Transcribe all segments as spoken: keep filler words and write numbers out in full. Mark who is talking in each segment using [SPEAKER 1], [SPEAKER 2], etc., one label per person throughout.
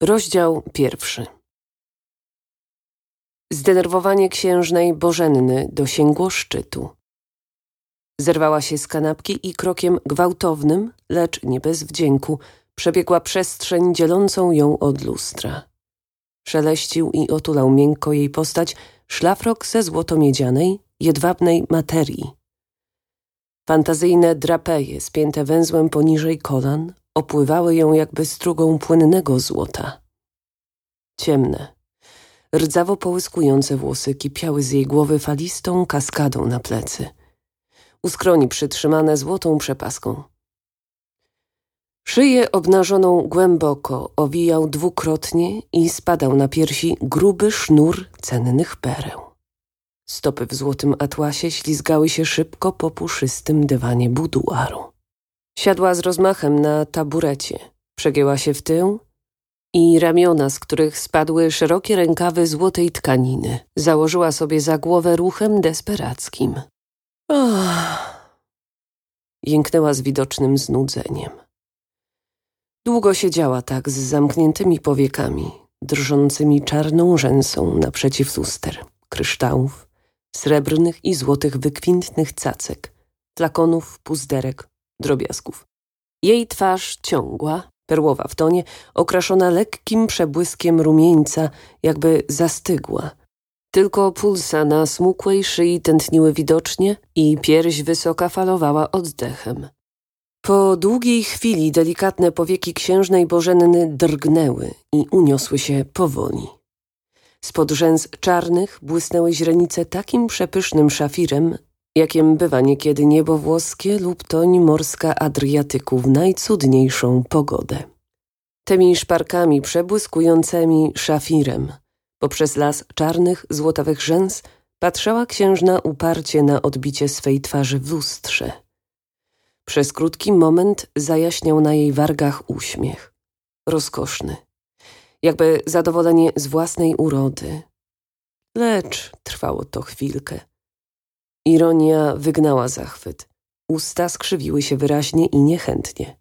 [SPEAKER 1] Rozdział pierwszy. Zdenerwowanie księżnej Bożenny dosięgło szczytu. Zerwała się z kanapki i krokiem gwałtownym, lecz nie bez wdzięku, przebiegła przestrzeń dzielącą ją od lustra. Szeleścił i otulał miękko jej postać szlafrok ze złotomiedzianej, jedwabnej materii. Fantazyjne drapeje spięte węzłem poniżej kolan opływały ją jakby strugą płynnego złota. Ciemne, rdzawo połyskujące włosy kipiały z jej głowy falistą kaskadą na plecy. U skroni przytrzymane złotą przepaską. Szyję obnażoną głęboko owijał dwukrotnie i spadał na piersi gruby sznur cennych pereł. Stopy w złotym atłasie ślizgały się szybko po puszystym dywanie buduaru. Siadła z rozmachem na taburecie, przegięła się w tył i ramiona, z których spadły szerokie rękawy złotej tkaniny, założyła sobie za głowę ruchem desperackim. Oh! Jęknęła z widocznym znudzeniem. Długo siedziała tak z zamkniętymi powiekami, drżącymi czarną rzęsą naprzeciw luster, kryształów, srebrnych i złotych wykwintnych cacek, flakonów, puzderek, drobiazgów. Jej twarz ciągła, perłowa w tonie, okraszona lekkim przebłyskiem rumieńca, jakby zastygła. Tylko pulsa na smukłej szyi tętniły widocznie i pierś wysoka falowała oddechem. Po długiej chwili delikatne powieki księżnej Bożenny drgnęły i uniosły się powoli. Spod rzęs czarnych błysnęły źrenice takim przepysznym szafirem, jakiem bywa niekiedy niebo włoskie lub toń morska Adriatyku w najcudniejszą pogodę. Tymi szparkami przebłyskującymi szafirem poprzez las czarnych, złotawych rzęs patrzała księżna uparcie na odbicie swej twarzy w lustrze. Przez krótki moment zajaśniał na jej wargach uśmiech. Rozkoszny. Jakby zadowolenie z własnej urody. Lecz trwało to chwilkę. Ironia wygnała zachwyt. Usta skrzywiły się wyraźnie i niechętnie.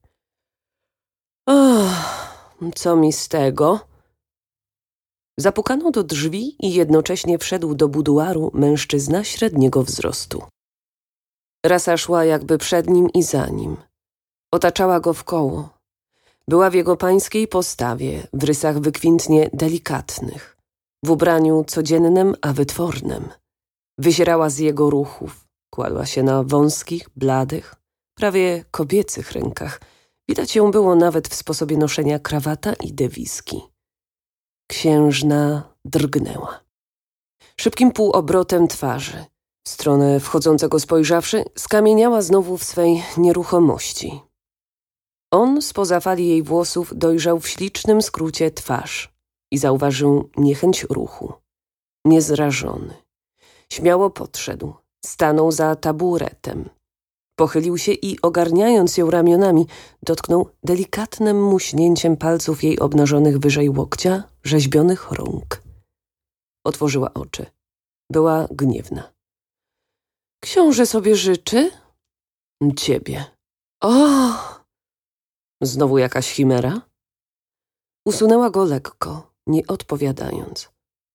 [SPEAKER 1] Och, co mi z tego? Zapukano do drzwi i jednocześnie wszedł do buduaru mężczyzna średniego wzrostu. Rasa szła jakby przed nim i za nim. Otaczała go wkoło. Była w jego pańskiej postawie, w rysach wykwintnie delikatnych, w ubraniu codziennym, a wytwornym. Wyzierała z jego ruchów, kładła się na wąskich, bladych, prawie kobiecych rękach. Widać ją było nawet w sposobie noszenia krawata i dewiski. Księżna drgnęła. Szybkim półobrotem twarzy, w stronę wchodzącego spojrzawszy, skamieniała znowu w swej nieruchomości. On spoza fali jej włosów dojrzał w ślicznym skrócie twarz i zauważył niechęć ruchu. Niezrażony. Śmiało podszedł, stanął za taburetem. Pochylił się i ogarniając ją ramionami, dotknął delikatnym muśnięciem palców jej obnażonych wyżej łokcia, rzeźbionych rąk. Otworzyła oczy. Była gniewna. Książę sobie życzy? Ciebie. O! Znowu jakaś chimera? Usunęła go lekko, nie odpowiadając.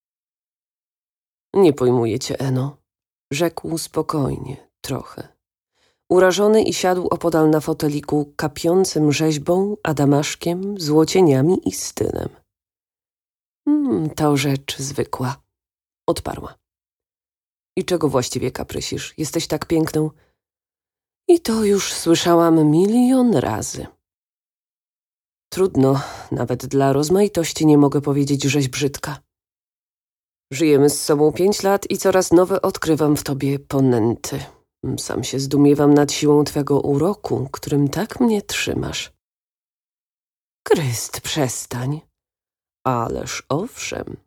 [SPEAKER 1] Nie pojmuję cię, Eno, rzekł spokojnie, trochę. Urażony i siadł opodal na foteliku kapiącym rzeźbą, adamaszkiem, złocieniami i stylem. Hmm, to rzecz zwykła, odparła. I czego właściwie kaprysisz? Jesteś tak piękną? I to już słyszałam milion razy. Trudno, nawet dla rozmaitości nie mogę powiedzieć, żeś brzydka. Żyjemy z sobą pięć lat i coraz nowe odkrywam w tobie ponęty. Sam się zdumiewam nad siłą twego uroku, którym tak mnie trzymasz. Chryst, przestań. Ależ owszem.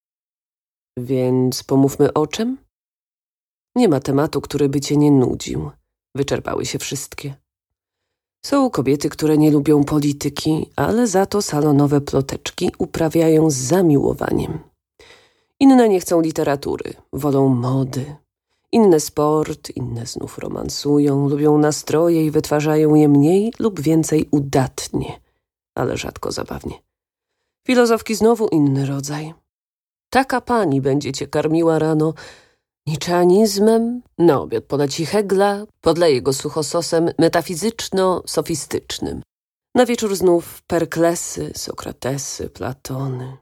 [SPEAKER 1] Więc pomówmy o czym? Nie ma tematu, który by cię nie nudził. Wyczerpały się wszystkie. Są kobiety, które nie lubią polityki, ale za to salonowe ploteczki uprawiają z zamiłowaniem. Inne nie chcą literatury, wolą mody. Inne sport, inne znów romansują, lubią nastroje i wytwarzają je mniej lub więcej udatnie, ale rzadko zabawnie. Filozofki znowu inny rodzaj. Taka pani będzie cię karmiła rano niczeanizmem, na obiad poda ci Hegla, podleje go suchososem metafizyczno-sofistycznym. Na wieczór znów Perklesy, Sokratesy, Platony.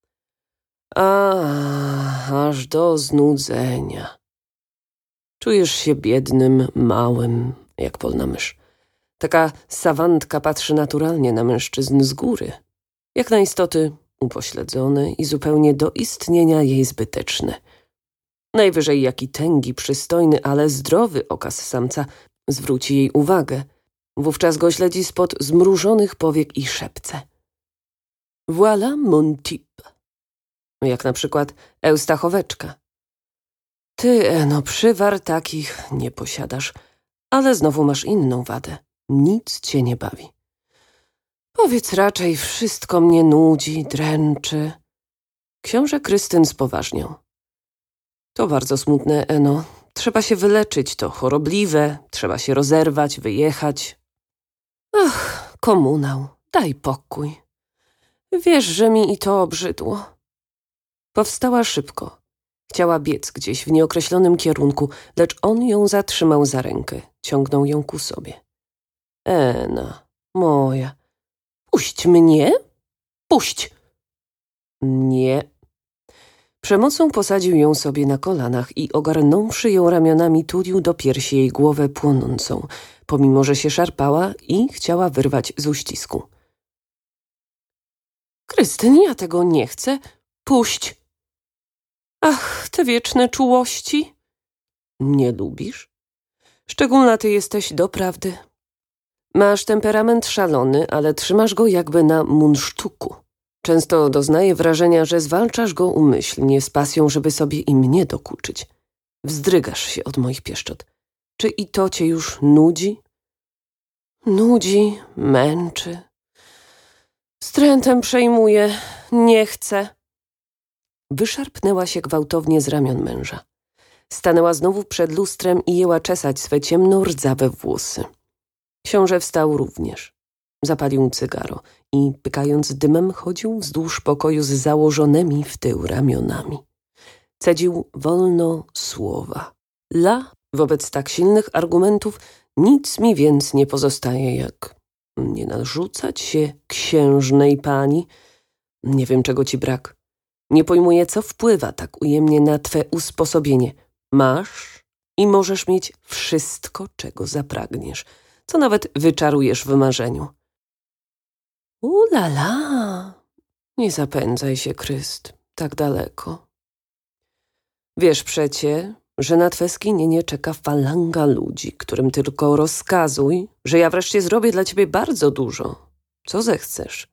[SPEAKER 1] A, aż do znudzenia. Czujesz się biednym, małym, jak polna mysz. Taka sawantka patrzy naturalnie na mężczyzn z góry. Jak na istoty upośledzone i zupełnie do istnienia jej zbyteczne. Najwyżej jaki tęgi, przystojny, ale zdrowy okaz samca zwróci jej uwagę. Wówczas go śledzi spod zmrużonych powiek i szepce. Voilà mon type. Jak na przykład Eustachoweczka. Ty, Eno, przywar takich nie posiadasz, ale znowu masz inną wadę. Nic cię nie bawi. Powiedz raczej, wszystko mnie nudzi, dręczy. Książę Krystyn spoważniał. To bardzo smutne, Eno. Trzeba się wyleczyć, to chorobliwe, trzeba się rozerwać, wyjechać. Ach, komunał, daj pokój. Wiesz, że mi i to obrzydło. Powstała szybko. Chciała biec gdzieś w nieokreślonym kierunku, lecz on ją zatrzymał za rękę, ciągnął ją ku sobie. Ena, moja, puść mnie, puść. Nie. Przemocą posadził ją sobie na kolanach i ogarnąwszy ją ramionami, tulił do piersi jej głowę płonącą, pomimo że się szarpała i chciała wyrwać z uścisku. Krystyn, ja tego nie chcę. Puść. Ach, te wieczne czułości. Nie lubisz? Szczególna ty jesteś doprawdy. Masz temperament szalony, ale trzymasz go jakby na munsztuku. Często doznaję wrażenia, że zwalczasz go umyślnie z pasją, żeby sobie i mnie dokuczyć. Wzdrygasz się od moich pieszczot. Czy i to cię już nudzi? Nudzi, męczy. Wstrętem przejmuje, nie chce. Wyszarpnęła się gwałtownie z ramion męża. Stanęła znowu przed lustrem i jęła czesać swe ciemno-rdzawe włosy. Książę wstał również. Zapalił cygaro i, pykając dymem, chodził wzdłuż pokoju z założonymi w tył ramionami. Cedził wolno słowa. La, wobec tak silnych argumentów, nic mi więc nie pozostaje, jak nie narzucać się księżnej pani. Nie wiem, czego ci brak. Nie pojmuję, co wpływa tak ujemnie na twe usposobienie. Masz i możesz mieć wszystko, czego zapragniesz, co nawet wyczarujesz w marzeniu. Ulala, nie zapędzaj się, Kryst, tak daleko. Wiesz przecie, że na twe skinienie czeka falanga ludzi, którym tylko rozkazuj, że ja wreszcie zrobię dla ciebie bardzo dużo, co zechcesz.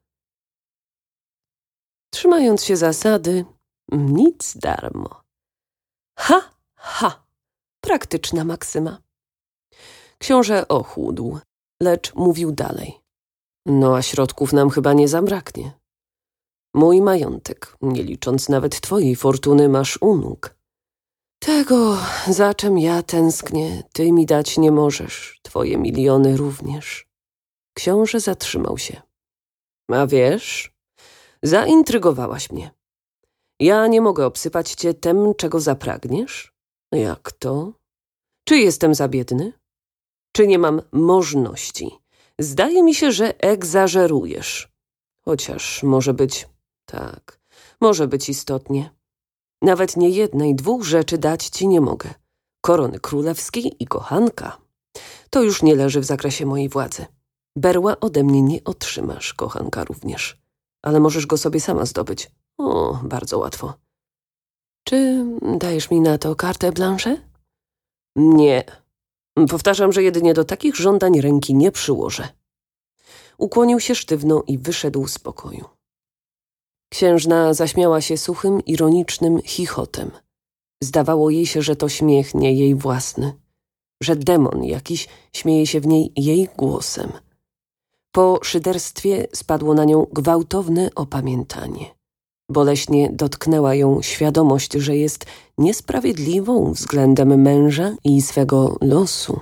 [SPEAKER 1] Trzymając się zasady, nic darmo. Ha, ha, praktyczna maksyma. Książę ochłódł, lecz mówił dalej. No a środków nam chyba nie zabraknie. Mój majątek, nie licząc nawet twojej fortuny, masz u nóg. Tego, za czym ja tęsknię, ty mi dać nie możesz, twoje miliony również. Książę zatrzymał się. A wiesz, zaintrygowałaś mnie. Ja nie mogę obsypać cię tem, czego zapragniesz? Jak to? Czy jestem za biedny? Czy nie mam możności? Zdaje mi się, że egzażerujesz. Chociaż może być, tak, może być istotnie. Nawet nie jednej, dwóch rzeczy dać ci nie mogę. Korony królewskiej i kochanka. To już nie leży w zakresie mojej władzy. Berła ode mnie nie otrzymasz, kochanka również. Ale możesz go sobie sama zdobyć. O, bardzo łatwo. Czy dajesz mi na to carte blanche? Nie. Powtarzam, że jedynie do takich żądań ręki nie przyłożę. Ukłonił się sztywno i wyszedł z pokoju. Księżna zaśmiała się suchym, ironicznym chichotem. Zdawało jej się, że to śmiech nie jej własny, że demon jakiś śmieje się w niej jej głosem. Po szyderstwie spadło na nią gwałtowne opamiętanie. Boleśnie dotknęła ją świadomość, że jest niesprawiedliwą względem męża i swego losu.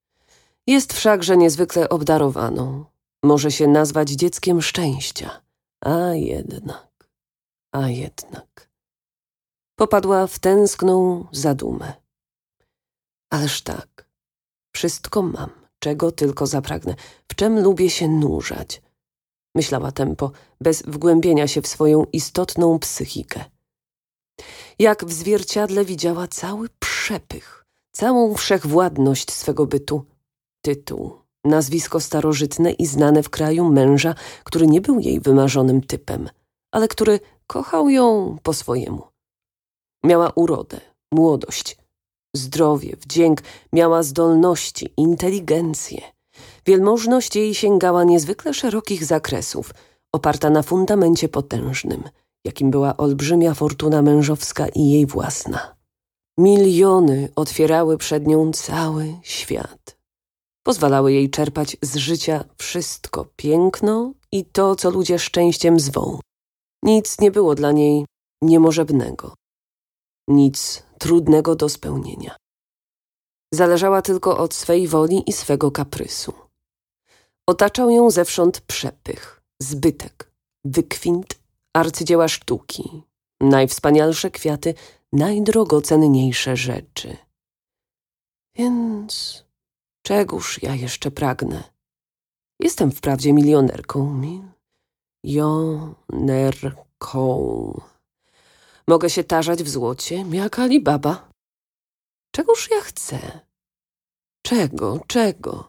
[SPEAKER 1] Jest wszakże niezwykle obdarowaną. Może się nazwać dzieckiem szczęścia, A jednak, a jednak. Popadła w tęskną zadumę. Ależ tak, wszystko mam, czego tylko zapragnę, w czem lubię się nurzać. Myślała tempo, bez wgłębienia się w swoją istotną psychikę. Jak w zwierciadle widziała cały przepych, całą wszechwładność swego bytu. Tytuł, nazwisko starożytne i znane w kraju męża, który nie był jej wymarzonym typem, ale który kochał ją po swojemu. Miała urodę, młodość, zdrowie, wdzięk, miała zdolności, inteligencję. Wielmożność jej sięgała niezwykle szerokich zakresów, oparta na fundamencie potężnym, jakim była olbrzymia fortuna mężowska i jej własna. Miliony otwierały przed nią cały świat. Pozwalały jej czerpać z życia wszystko piękno i to, co ludzie szczęściem zwą. Nic nie było dla niej niemożebnego. Nic trudnego do spełnienia. Zależała tylko od swej woli i swego kaprysu. Otaczał ją zewsząd przepych, zbytek, wykwint, arcydzieła sztuki, najwspanialsze kwiaty, najdrogocenniejsze rzeczy. Więc czegóż ja jeszcze pragnę? Jestem wprawdzie milionerką, milionerką. Mogę się tarzać w złocie, jak Alibaba. Czegóż ja chcę? Czego, czego?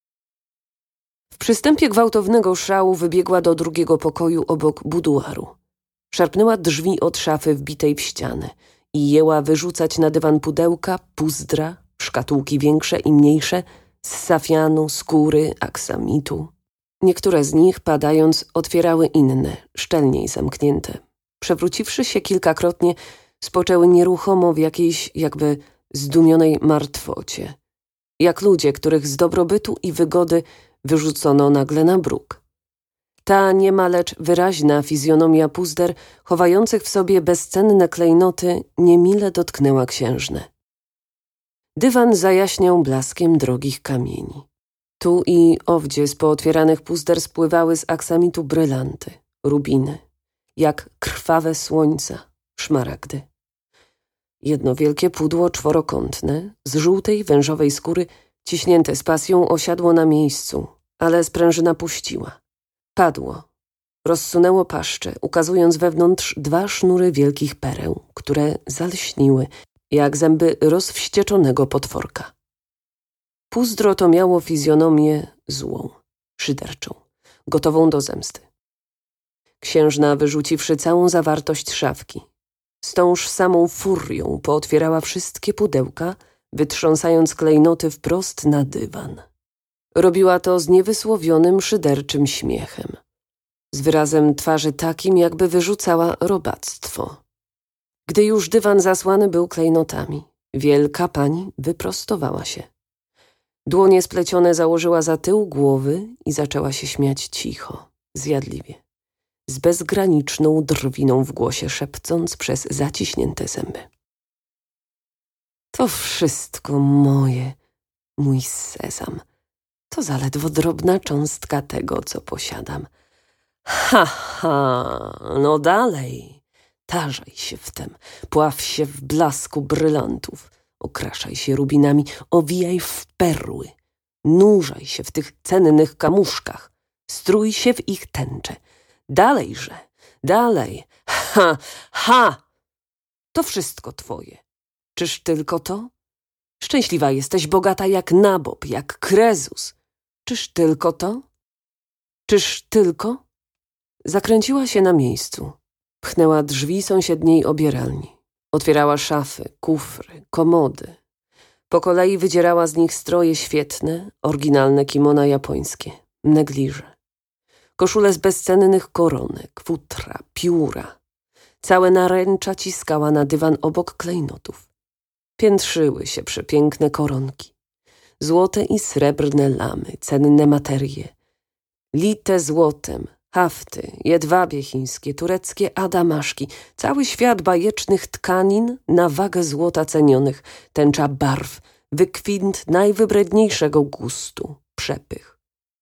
[SPEAKER 1] W przystępie gwałtownego szału wybiegła do drugiego pokoju obok buduaru. Szarpnęła drzwi od szafy wbitej w ścianę i jęła wyrzucać na dywan pudełka, puzdra, szkatułki większe i mniejsze, z safianu, skóry, aksamitu. Niektóre z nich, padając, otwierały inne, szczelniej zamknięte. Przewróciwszy się kilkakrotnie, spoczęły nieruchomo w jakiejś jakby zdumionej martwocie. Jak ludzie, których z dobrobytu i wygody wyrzucono nagle na bruk. Ta niema, lecz wyraźna fizjonomia puzder, chowających w sobie bezcenne klejnoty, niemile dotknęła księżnę. Dywan zajaśniał blaskiem drogich kamieni. Tu i owdzie z pootwieranych puzder spływały z aksamitu brylanty, rubiny, jak krwawe słońca, szmaragdy. Jedno wielkie pudło czworokątne, z żółtej, wężowej skóry, ciśnięte z pasją, osiadło na miejscu, ale sprężyna puściła. Padło. Rozsunęło paszczę, ukazując wewnątrz dwa sznury wielkich pereł, które zalśniły, jak zęby rozwścieczonego potworka. Puzdro to miało fizjonomię złą, szyderczą, gotową do zemsty. Księżna, wyrzuciwszy całą zawartość szafki, z tąż samą furią pootwierała wszystkie pudełka, wytrząsając klejnoty wprost na dywan. Robiła to z niewysłowionym, szyderczym śmiechem, z wyrazem twarzy takim, jakby wyrzucała robactwo. Gdy już dywan zasłany był klejnotami, wielka pani wyprostowała się. Dłonie splecione założyła za tył głowy i zaczęła się śmiać cicho, zjadliwie, z bezgraniczną drwiną w głosie, szepcąc przez zaciśnięte zęby. To wszystko moje, mój sezam. To zaledwo drobna cząstka tego, co posiadam. Ha, ha, no dalej. Tarzaj się w tem, pław się w blasku brylantów, okraszaj się rubinami, owijaj w perły, nurzaj się w tych cennych kamuszkach, strój się w ich tęcze. Dalejże, dalej, ha, ha! To wszystko twoje. Czyż tylko to? Szczęśliwa jesteś, bogata jak Nabob, jak Krezus. Czyż tylko to? Czyż tylko? Zakręciła się na miejscu. Pchnęła drzwi sąsiedniej obieralni. Otwierała szafy, kufry, komody. Po kolei wydzierała z nich stroje świetne, oryginalne kimona japońskie, negliże. Koszule z bezcennych koronek, futra, pióra. Całe naręcza ciskała na dywan obok klejnotów. Piętrzyły się przepiękne koronki. Złote i srebrne lamy, cenne materie. Lite złotem, hafty, jedwabie chińskie, tureckie adamaszki. Cały świat bajecznych tkanin na wagę złota cenionych. Tęcza barw, wykwint najwybredniejszego gustu, przepych.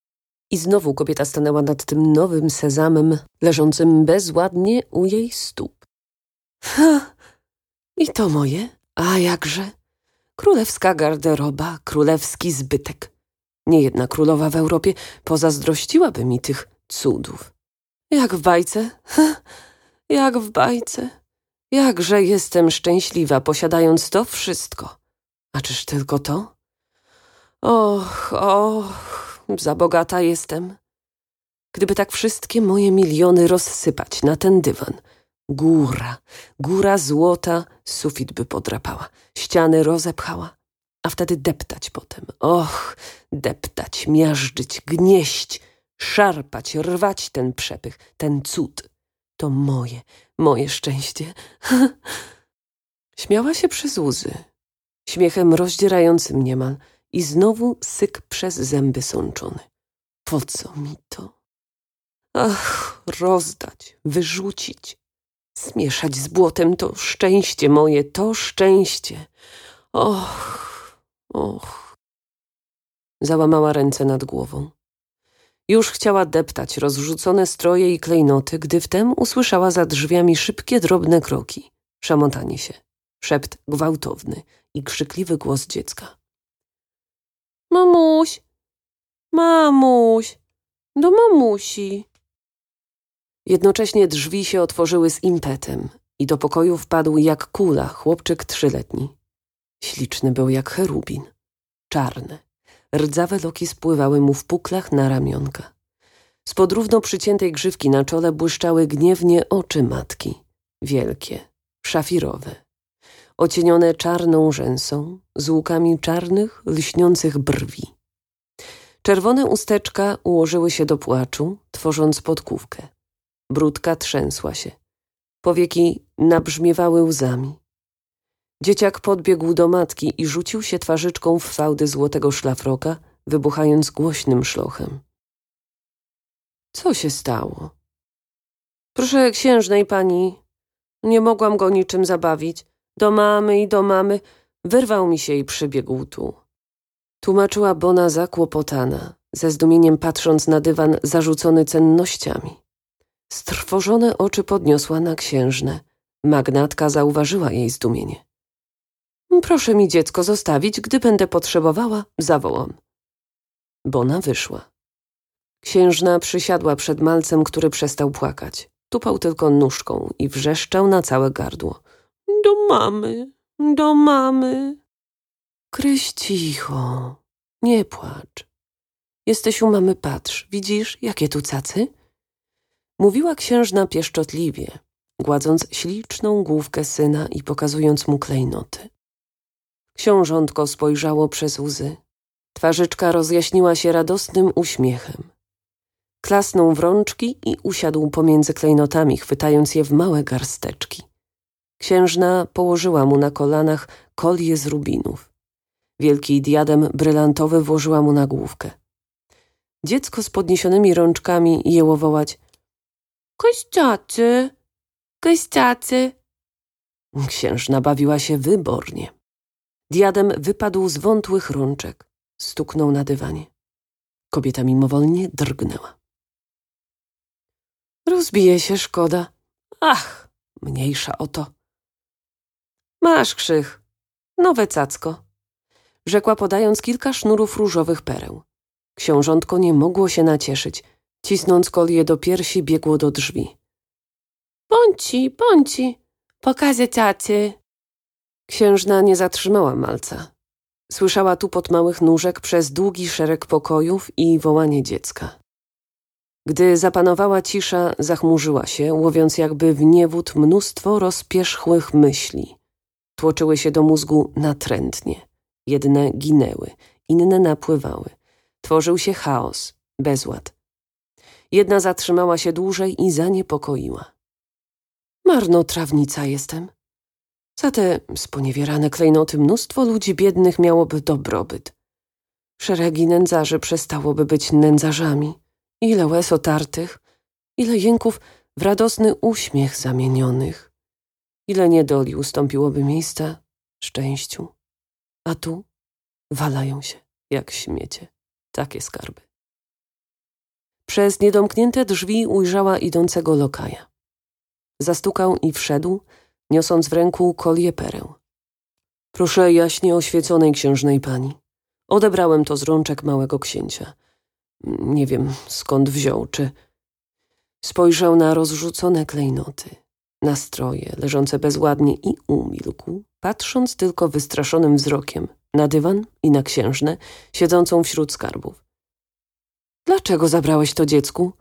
[SPEAKER 1] I znowu kobieta stanęła nad tym nowym sezamem, leżącym bezładnie u jej stóp. Ha! I to moje? A jakże? Królewska garderoba, królewski zbytek. Niejedna królowa w Europie pozazdrościłaby mi tych cudów. Jak w bajce? Ha! Jak w bajce. Jakże jestem szczęśliwa, posiadając to wszystko. A czyż tylko to? Och, och, za bogata jestem. Gdyby tak wszystkie moje miliony rozsypać na ten dywan, góra, góra złota, sufit by podrapała, ściany rozepchała, a wtedy deptać potem. Och, deptać, miażdżyć, gnieść, szarpać, rwać ten przepych, ten cud. To moje, moje szczęście. Śmiała się przez łzy, śmiechem rozdzierającym niemal i znowu syk przez zęby sączony. Po co mi to? Ach, rozdać, wyrzucić, zmieszać z błotem to szczęście moje, to szczęście. Och, och. Załamała ręce nad głową. Już chciała deptać rozrzucone stroje i klejnoty, gdy wtem usłyszała za drzwiami szybkie, drobne kroki, szamotanie się, szept gwałtowny i krzykliwy głos dziecka. Mamuś, mamuś, do mamusi. Jednocześnie drzwi się otworzyły z impetem i do pokoju wpadł jak kula chłopczyk trzyletni. Śliczny był jak cherubin, czarne. Rdzawe loki spływały mu w puklach na ramionka. Spod równo przyciętej grzywki na czole błyszczały gniewnie oczy matki. Wielkie, szafirowe. Ocienione czarną rzęsą, z łukami czarnych, lśniących brwi. Czerwone usteczka ułożyły się do płaczu, tworząc podkówkę. Bródka trzęsła się. Powieki nabrzmiewały łzami. Dzieciak podbiegł do matki i rzucił się twarzyczką w fałdy złotego szlafroka, wybuchając głośnym szlochem. Co się stało? Proszę księżnej pani, nie mogłam go niczym zabawić. Do mamy i do mamy. Wyrwał mi się i przybiegł tu. Tłumaczyła Bona zakłopotana, ze zdumieniem patrząc na dywan zarzucony cennościami. Strwożone oczy podniosła na księżnę. Magnatka zauważyła jej zdumienie. Proszę mi dziecko zostawić, gdy będę potrzebowała, zawołam. Bona wyszła. Księżna przysiadła przed malcem, który przestał płakać. Tupał tylko nóżką i wrzeszczał na całe gardło. Do mamy, do mamy. Kryś cicho, nie płacz. Jesteś u mamy, patrz, widzisz, jakie tu cacy? Mówiła księżna pieszczotliwie, gładząc śliczną główkę syna i pokazując mu klejnoty. Książątko spojrzało przez łzy. Twarzyczka rozjaśniła się radosnym uśmiechem. Klasnął w rączki i usiadł pomiędzy klejnotami, chwytając je w małe garsteczki. Księżna położyła mu na kolanach kolię z rubinów. Wielki diadem brylantowy włożyła mu na główkę. Dziecko z podniesionymi rączkami jęło wołać: Kościacy, kościacy. Księżna bawiła się wybornie. Diadem wypadł z wątłych rączek. Stuknął na dywanie. Kobieta mimowolnie drgnęła. Rozbije się, szkoda. Ach, mniejsza o to. Masz, Krzych, nowe cacko, rzekła podając kilka sznurów różowych pereł. Książątko nie mogło się nacieszyć. Cisnąc kolię do piersi, biegło do drzwi. Bądźci, bądźci, pokażę cacy. Księżna nie zatrzymała malca. Słyszała tupot małych nóżek przez długi szereg pokojów i wołanie dziecka. Gdy zapanowała cisza, zachmurzyła się, łowiąc jakby w niewód mnóstwo rozpierzchłych myśli. Tłoczyły się do mózgu natrętnie. Jedne ginęły, inne napływały. Tworzył się chaos, bezład. Jedna zatrzymała się dłużej i zaniepokoiła. Marnotrawnica jestem. Za te sponiewierane klejnoty mnóstwo ludzi biednych miałoby dobrobyt. Szeregi nędzarzy przestałoby być nędzarzami. Ile łez otartych, ile jęków w radosny uśmiech zamienionych. Ile niedoli ustąpiłoby miejsca szczęściu. A tu walają się jak śmiecie takie skarby. Przez niedomknięte drzwi ujrzała idącego lokaja. Zastukał i wszedł, niosąc w ręku kolię pereł. Proszę jaśnie oświeconej księżnej pani. Odebrałem to z rączek małego księcia. Nie wiem, skąd wziął, czy... Spojrzał na rozrzucone klejnoty, na stroje leżące bezładnie i umilkł, patrząc tylko wystraszonym wzrokiem na dywan i na księżnę, siedzącą wśród skarbów. Dlaczego zabrałeś to dziecku?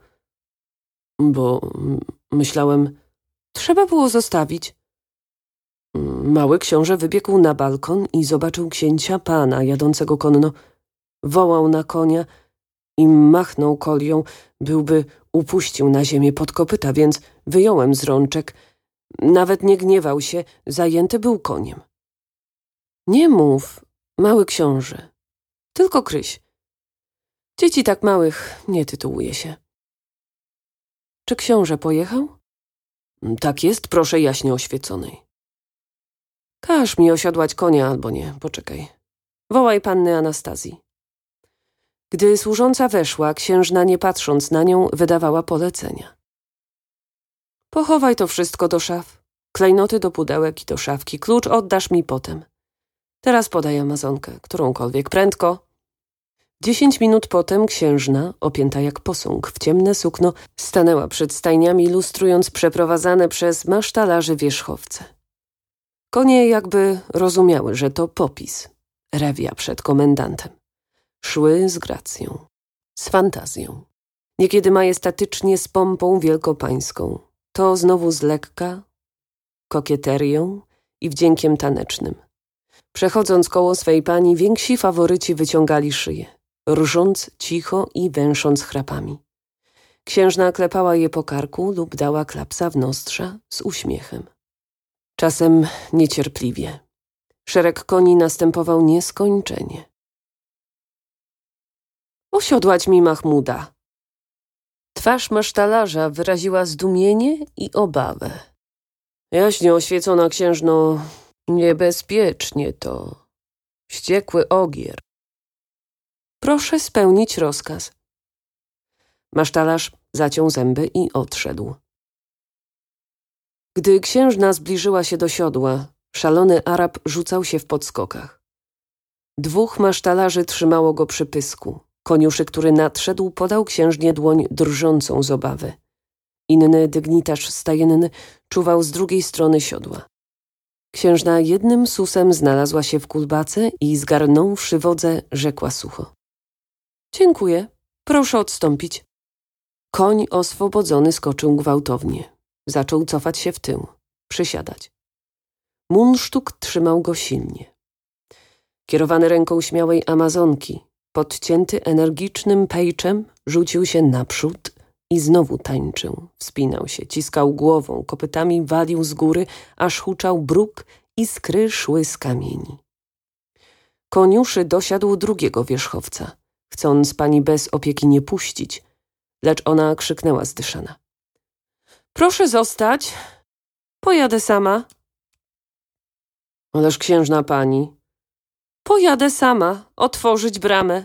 [SPEAKER 1] Bo myślałem, trzeba było zostawić. Mały książę wybiegł na balkon i zobaczył księcia pana jadącego konno. Wołał na konia i machnął kolią, byłby upuścił na ziemię pod kopyta, więc wyjąłem z rączek. Nawet nie gniewał się, zajęty był koniem. Nie mów, mały książę, tylko Kryś. Dzieci tak małych nie tytułuje się. Czy książę pojechał? Tak jest, proszę jaśnie oświeconej. Każ mi osiodłać konia albo nie, poczekaj. Wołaj panny Anastazji. Gdy służąca weszła, księżna, nie patrząc na nią, wydawała polecenia. Pochowaj to wszystko do szaf, klejnoty do pudełek i do szafki, klucz oddasz mi potem. Teraz podaj amazonkę, którąkolwiek, prędko. Dziesięć minut potem księżna, opięta jak posąg w ciemne sukno, stanęła przed stajniami, lustrując przeprowadzane przez masztalarzy wierzchowce. Konie jakby rozumiały, że to popis, rewia przed komendantem. Szły z gracją, z fantazją. Niekiedy majestatycznie z pompą wielkopańską, to znowu z lekka, kokieterią i wdziękiem tanecznym. Przechodząc koło swej pani, więksi faworyci wyciągali szyję, rżąc cicho i węsząc chrapami. Księżna klepała je po karku lub dała klapsa w nozdrza z uśmiechem. Czasem niecierpliwie. Szereg koni następował nieskończenie. Osiodłać mi Mahmuda. Twarz masztalarza wyraziła zdumienie i obawę. Jaśnie oświecona księżno, niebezpiecznie to. Wściekły ogier. Proszę spełnić rozkaz. Masztalarz zaciął zęby i odszedł. Gdy księżna zbliżyła się do siodła, szalony Arab rzucał się w podskokach. Dwóch masztalarzy trzymało go przy pysku. Koniuszy, który nadszedł, podał księżnie dłoń drżącą z obawy. Inny dygnitarz stajenny czuwał z drugiej strony siodła. Księżna jednym susem znalazła się w kulbace i zgarnąwszy wodzę, rzekła sucho. Dziękuję, proszę odstąpić. Koń oswobodzony skoczył gwałtownie. Zaczął cofać się w tył, przysiadać. Mundsztuk trzymał go silnie. Kierowany ręką śmiałej Amazonki, podcięty energicznym pejczem, rzucił się naprzód i znowu tańczył. Wspinał się, ciskał głową, kopytami walił z góry, aż huczał bruk, iskry szły z kamieni. Koniuszy dosiadł drugiego wierzchowca, chcąc pani bez opieki nie puścić, lecz ona krzyknęła zdyszana. Proszę zostać, pojadę sama. Ależ księżna pani. Pojadę sama, otworzyć bramę.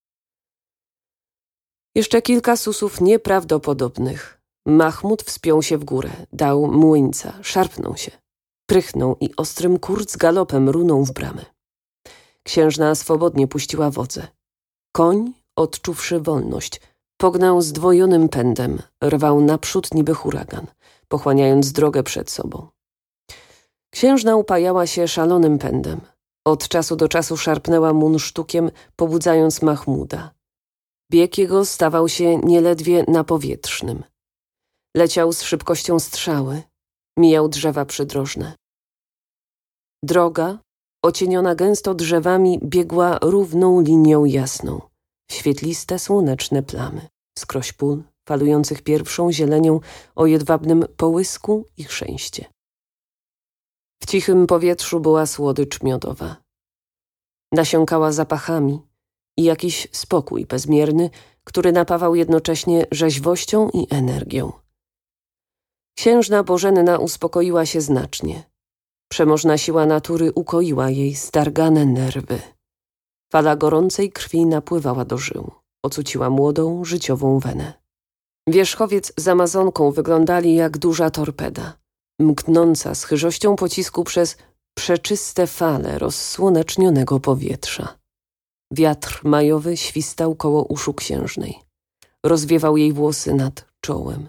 [SPEAKER 1] Jeszcze kilka susów nieprawdopodobnych. Mahmud wspiął się w górę, dał młyńca, szarpnął się. Prychnął i ostrym kurc galopem runął w bramę. Księżna swobodnie puściła wodzę. Koń, odczuwszy wolność, pognał zdwojonym pędem, rwał naprzód niby huragan, pochłaniając drogę przed sobą. Księżna upajała się szalonym pędem. Od czasu do czasu szarpnęła munsztukiem, pobudzając Mahmuda. Bieg jego stawał się nieledwie napowietrznym. Leciał z szybkością strzały, mijał drzewa przydrożne. Droga, ocieniona gęsto drzewami, biegła równą linią jasną. Świetliste, słoneczne plamy, skroś pól, falujących pierwszą zielenią o jedwabnym połysku i chrzęście. W cichym powietrzu była słodycz miodowa. Nasiąkała zapachami i jakiś spokój bezmierny, który napawał jednocześnie rzeźwością i energią. Księżna Bożenna uspokoiła się znacznie. Przemożna siła natury ukoiła jej zdargane nerwy. Fala gorącej krwi napływała do żył, ocuciła młodą, życiową wenę. Wierzchowiec z Amazonką wyglądali jak duża torpeda, mknąca z chyżością pocisku przez przeczyste fale rozsłonecznionego powietrza. Wiatr majowy świstał koło uszu księżnej. Rozwiewał jej włosy nad czołem.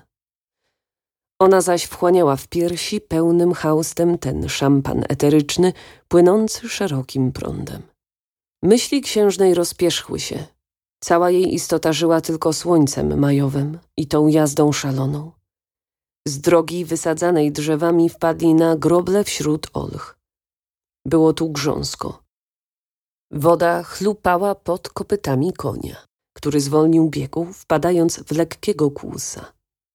[SPEAKER 1] Ona zaś wchłaniała w piersi pełnym haustem ten szampan eteryczny, płynący szerokim prądem. Myśli księżnej rozpierzchły się. Cała jej istota żyła tylko słońcem majowym i tą jazdą szaloną. Z drogi wysadzanej drzewami wpadli na groble wśród olch. Było tu grząsko. Woda chlupała pod kopytami konia, który zwolnił biegu, wpadając w lekkiego kłusa.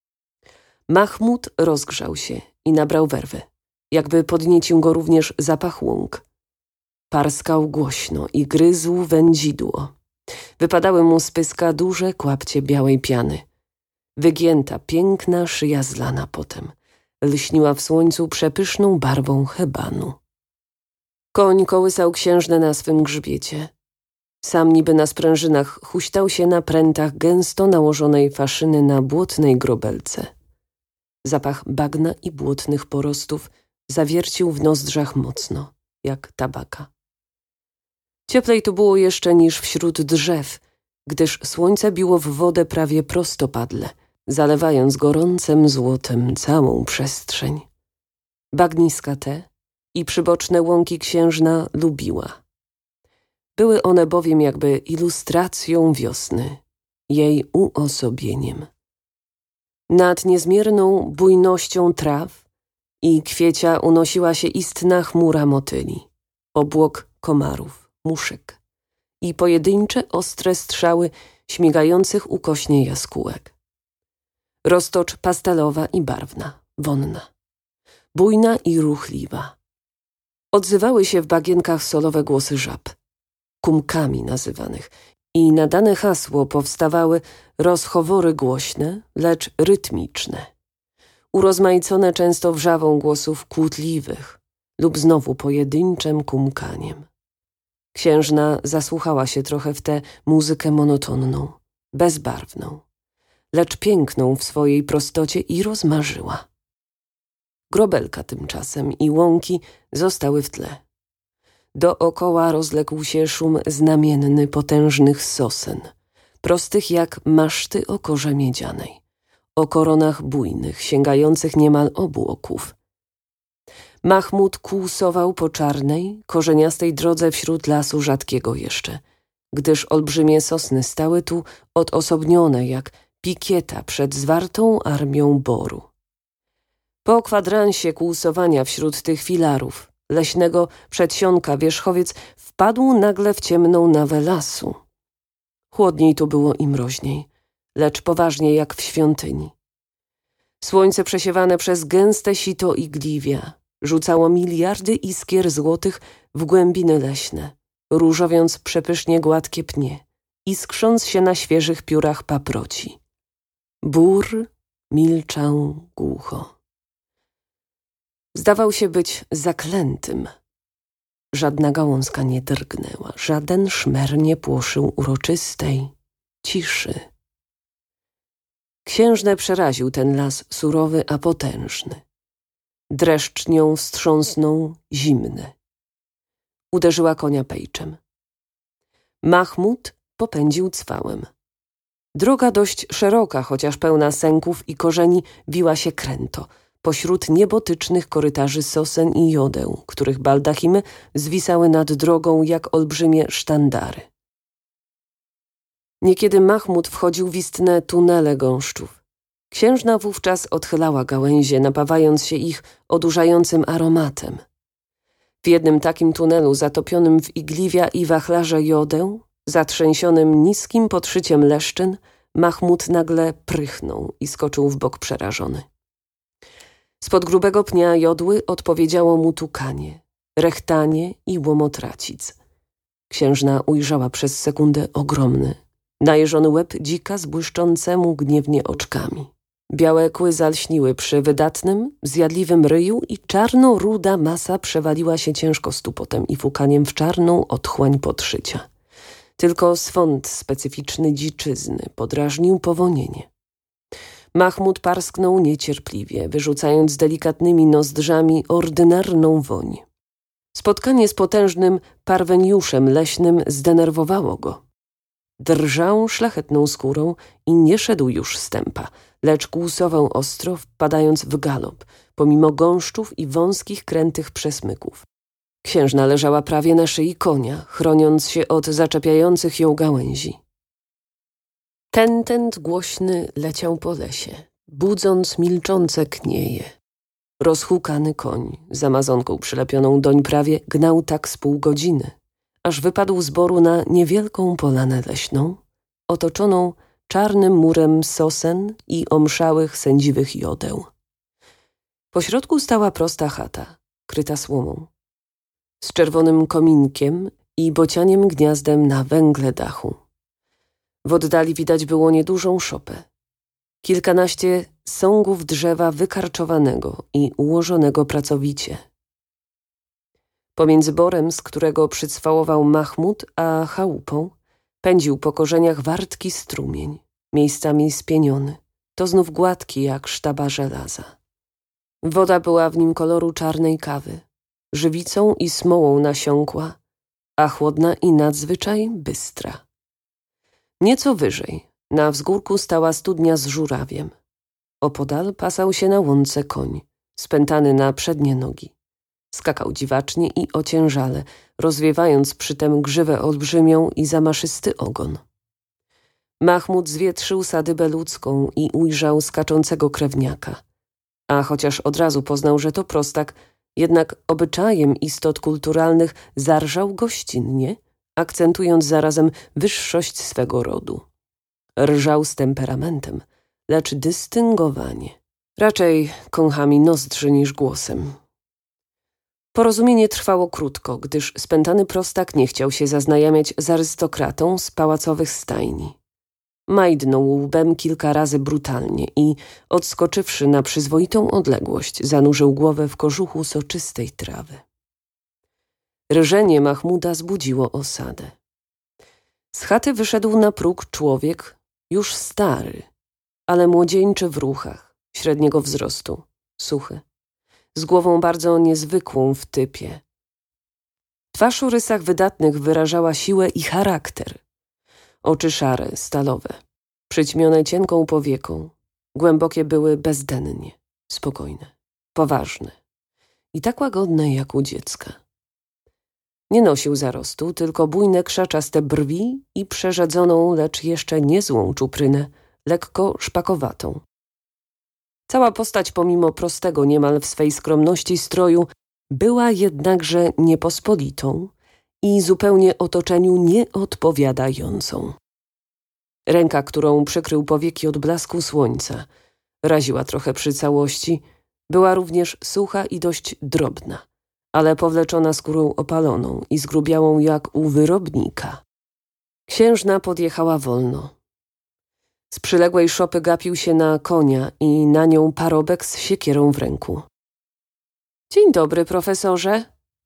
[SPEAKER 1] Mahmud rozgrzał się i nabrał werwy, jakby podniecił go również zapach łąk. Parskał głośno i gryzł wędzidło. Wypadały mu z pyska duże kłapcie białej piany. Wygięta, piękna szyja zlana potem lśniła w słońcu przepyszną barwą hebanu. Koń kołysał księżnę na swym grzbiecie. Sam niby na sprężynach huśtał się na prętach gęsto nałożonej faszyny na błotnej grobelce. Zapach bagna i błotnych porostów zawiercił w nozdrzach mocno, jak tabaka. Cieplej tu było jeszcze niż wśród drzew, gdyż słońce biło w wodę prawie prostopadle, zalewając gorącym złotem całą przestrzeń. Bagniska te i przyboczne łąki księżna lubiła. Były one bowiem jakby ilustracją wiosny, jej uosobieniem. Nad niezmierną bujnością traw i kwiecia unosiła się istna chmura motyli, obłok komarów, muszek i pojedyncze ostre strzały śmigających ukośnie jaskółek. Roztocz pastelowa i barwna, wonna, bujna i ruchliwa. Odzywały się w bagienkach solowe głosy żab, kumkami nazywanych, i na dane hasło powstawały rozchowory głośne, lecz rytmiczne, urozmaicone często wrzawą głosów kłótliwych lub znowu pojedynczym kumkaniem. Księżna zasłuchała się trochę w tę muzykę monotonną, bezbarwną, lecz piękną w swojej prostocie i rozmarzyła. Grobelka tymczasem i łąki zostały w tle. Dookoła rozległ się szum znamienny potężnych sosen, prostych jak maszty o korze miedzianej, o koronach bujnych, sięgających niemal obłoków. Mahmud kłusował po czarnej, korzeniastej drodze wśród lasu rzadkiego jeszcze, gdyż olbrzymie sosny stały tu odosobnione jak pikieta przed zwartą armią boru. Po kwadransie kłusowania wśród tych filarów, leśnego przedsionka wierzchowiec wpadł nagle w ciemną nawę lasu. Chłodniej tu było i mroźniej, lecz poważnie jak w świątyni. Słońce przesiewane przez gęste sito igliwia rzucało miliardy iskier złotych w głębiny leśne, różowiąc przepysznie gładkie pnie, iskrząc się na świeżych piórach paproci. Bór milczał głucho. Zdawał się być zaklętym. Żadna gałązka nie drgnęła, żaden szmer nie płoszył uroczystej ciszy. Księżnę przeraził ten las surowy, a potężny. Dreszcz nią wstrząsnął zimny. Uderzyła konia pejczem. Mahmud popędził cwałem. Droga dość szeroka, chociaż pełna sęków i korzeni, wiła się kręto, pośród niebotycznych korytarzy sosen i jodeł, których baldachimy zwisały nad drogą jak olbrzymie sztandary. Niekiedy Mahmud wchodził w istne tunele gąszczów. Księżna wówczas odchylała gałęzie, napawając się ich odurzającym aromatem. W jednym takim tunelu zatopionym w igliwia i wachlarze jodeł, zatrzęsionym niskim podszyciem leszczyn, Mahmud nagle prychnął i skoczył w bok przerażony. Spod grubego pnia jodły odpowiedziało mu tukanie, rechtanie i łomotracic. Księżna ujrzała przez sekundę ogromny, najeżony łeb dzika z błyszczącemu gniewnie oczkami. Białe kły zalśniły przy wydatnym, zjadliwym ryju i czarno-ruda masa przewaliła się ciężko stupotem i fukaniem w czarną otchłań podszycia. Tylko swąd specyficzny dziczyzny podrażnił powonienie. Mahmud parsknął niecierpliwie, wyrzucając delikatnymi nozdrzami ordynarną woń. Spotkanie z potężnym parweniuszem leśnym zdenerwowało go. Drżał szlachetną skórą i nie szedł już stępa, lecz kłusował ostro, wpadając w galop, pomimo gąszczów i wąskich, krętych przesmyków. Księżna leżała prawie na szyi konia, chroniąc się od zaczepiających ją gałęzi. Tentent głośny leciał po lesie, budząc milczące knieje. Rozhukany koń, z amazonką przylepioną doń prawie, gnał tak z pół godziny, aż wypadł z boru na niewielką polanę leśną, otoczoną czarnym murem sosen i omszałych sędziwych jodeł. Pośrodku stała prosta chata, kryta słomą, z czerwonym kominkiem i bocianiem gniazdem na węgle dachu. W oddali widać było niedużą szopę. Kilkanaście sągów drzewa wykarczowanego i ułożonego pracowicie. Pomiędzy borem, z którego przycwałował Mahmud, a chałupą, pędził po korzeniach wartki strumień, miejscami spieniony, to znów gładki jak sztaba żelaza. Woda była w nim koloru czarnej kawy, żywicą i smołą nasiąkła, a chłodna i nadzwyczaj bystra. Nieco wyżej, na wzgórku, stała studnia z żurawiem. Opodal pasał się na łące koń, spętany na przednie nogi. Skakał dziwacznie i ociężale, rozwiewając przytem grzywę olbrzymią i zamaszysty ogon. Mahmud zwietrzył sadybę ludzką i ujrzał skaczącego krewniaka. A chociaż od razu poznał, że to prostak, jednak obyczajem istot kulturalnych zarżał gościnnie, akcentując zarazem wyższość swego rodu. Rżał z temperamentem, lecz dystyngowanie. Raczej kąchami nozdrzy niż głosem. Porozumienie trwało krótko, gdyż spętany prostak nie chciał się zaznajamiać z arystokratą z pałacowych stajni. Majdnął łbem kilka razy brutalnie i, odskoczywszy na przyzwoitą odległość, zanurzył głowę w kożuchu soczystej trawy. Rżenie Mahmuda zbudziło osadę. Z chaty wyszedł na próg człowiek, już stary, ale młodzieńczy w ruchach, średniego wzrostu, suchy, z głową bardzo niezwykłą w typie. Twarz o rysach wydatnych wyrażała siłę i charakter. Oczy szare, stalowe, przyćmione cienką powieką, głębokie były bezdennie, spokojne, poważne i tak łagodne jak u dziecka. Nie nosił zarostu, tylko bujne krzaczaste brwi i przerzedzoną, lecz jeszcze niezłą czuprynę, lekko szpakowatą. Cała postać, pomimo prostego niemal w swej skromności stroju, była jednakże niepospolitą i zupełnie otoczeniu nieodpowiadającą. Ręka, którą przykrył powieki od blasku słońca, raziła trochę przy całości, była również sucha i dość drobna, ale powleczona skórą opaloną i zgrubiałą jak u wyrobnika. Księżna podjechała wolno. Z przyległej szopy gapił się na konia i na nią parobek z siekierą w ręku. — Dzień dobry, profesorze.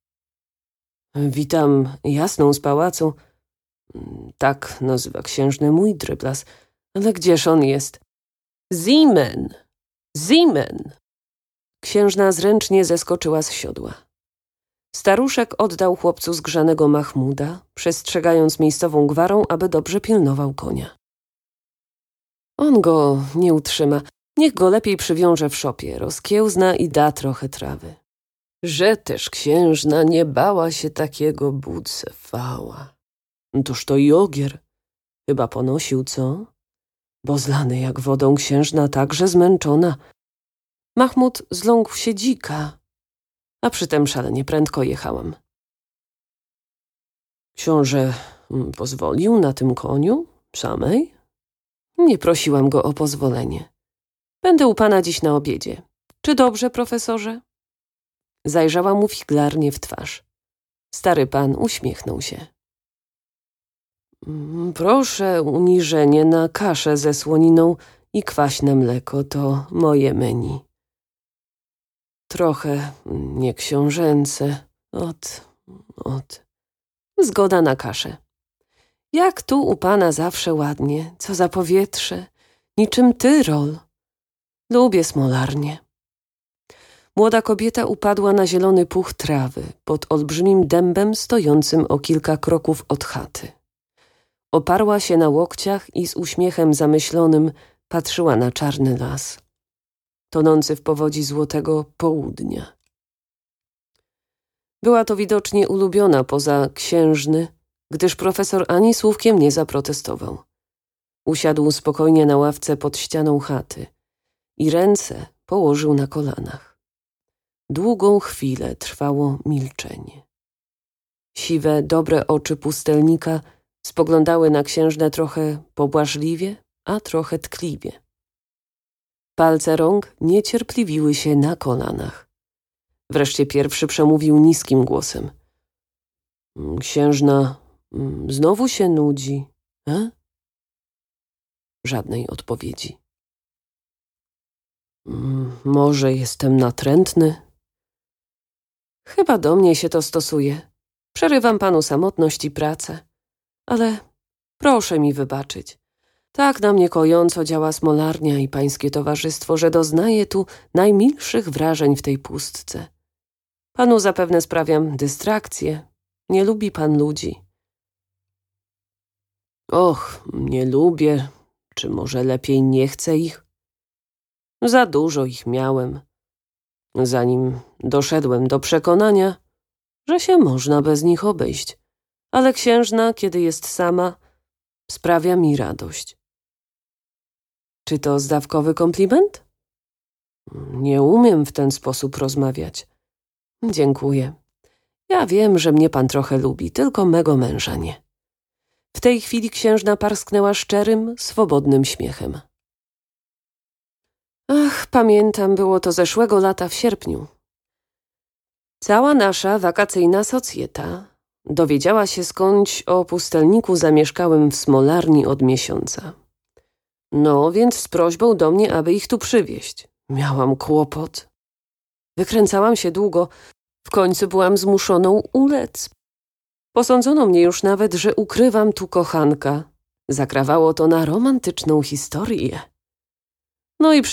[SPEAKER 1] — Witam jasną z pałacu. Tak nazywa księżny mój dryblas. Ale gdzież on jest? — Ziemen! Ziemen! Księżna zręcznie zeskoczyła z siodła. Staruszek oddał chłopcu zgrzanego Mahmuda, przestrzegając miejscową gwarą, aby dobrze pilnował konia. On go nie utrzyma. Niech go lepiej przywiąże w szopie, rozkiełzna i da trochę trawy. Że też księżna nie bała się takiego bucefała. Toż to i ogier. Chyba ponosił, co? Bo zlany jak wodą księżna, także zmęczona. Mahmud zląkł się dzika, a przytem szalenie prędko jechałam. Książę pozwolił na tym koniu samej? Nie prosiłam go o pozwolenie. Będę u pana dziś na obiedzie. Czy dobrze, profesorze? Zajrzała mu figlarnie w twarz. Stary pan uśmiechnął się. Proszę, uniżenie na kaszę ze słoniną i kwaśne mleko to moje menu. Trochę nieksiążęce. Ot, ot. Zgoda na kaszę. Jak tu u pana zawsze ładnie, co za powietrze, niczym Tyrol. Lubię Smolarnię. Młoda kobieta upadła na zielony puch trawy pod olbrzymim dębem stojącym o kilka kroków od chaty. Oparła się na łokciach i z uśmiechem zamyślonym patrzyła na czarny las, tonący w powodzi złotego południa. Była to widocznie ulubiona poza księżny, gdyż profesor ani słówkiem nie zaprotestował. Usiadł spokojnie na ławce pod ścianą chaty i ręce położył na kolanach. Długą chwilę trwało milczenie. Siwe, dobre oczy pustelnika spoglądały na księżnę trochę pobłażliwie, a trochę tkliwie. Palce rąk niecierpliwiły się na kolanach. Wreszcie pierwszy przemówił niskim głosem. Księżna znowu się nudzi, e? Żadnej odpowiedzi. Może jestem natrętny? Chyba do mnie się to stosuje. Przerywam panu samotność i pracę. Ale proszę mi wybaczyć. Tak na mnie kojąco działa Smolarnia i pańskie towarzystwo, że doznaję tu najmilszych wrażeń w tej pustce. Panu zapewne sprawiam dystrakcję. Nie lubi pan ludzi. Och, nie lubię. Czy może lepiej nie chcę ich? Za dużo ich miałem, zanim doszedłem do przekonania, że się można bez nich obejść. Ale księżna, kiedy jest sama, sprawia mi radość. Czy to zdawkowy kompliment? Nie umiem w ten sposób rozmawiać. Dziękuję. Ja wiem, że mnie pan trochę lubi, tylko mego męża nie. W tej chwili księżna parsknęła szczerym, swobodnym śmiechem. Ach, pamiętam, było to zeszłego lata w sierpniu. Cała nasza wakacyjna socjeta dowiedziała się skądś o pustelniku zamieszkałym w Smolarni od miesiąca. No, więc z prośbą do mnie, aby ich tu przywieźć. Miałam kłopot. Wykręcałam się długo. W końcu byłam zmuszoną ulec. Posądzono mnie już nawet, że ukrywam tu kochanka. Zakrawało to na romantyczną historię. No i